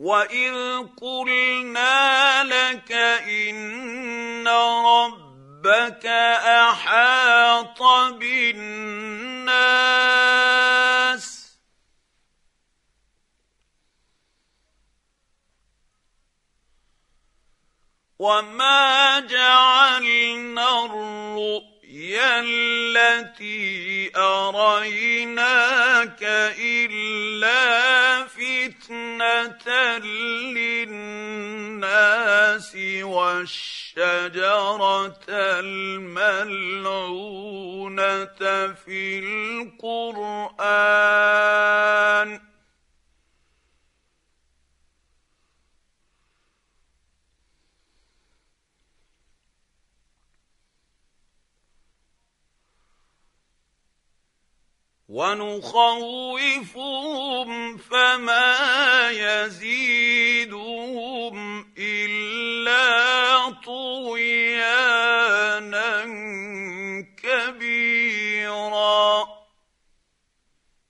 وإذ قلنا لك إن ربك أحاط بالناس وما جعلنا الرؤيا التي أريناك إلا فتنة للناس والشجرة الملعونة في القرآن ونخوفهم فما يزيدهم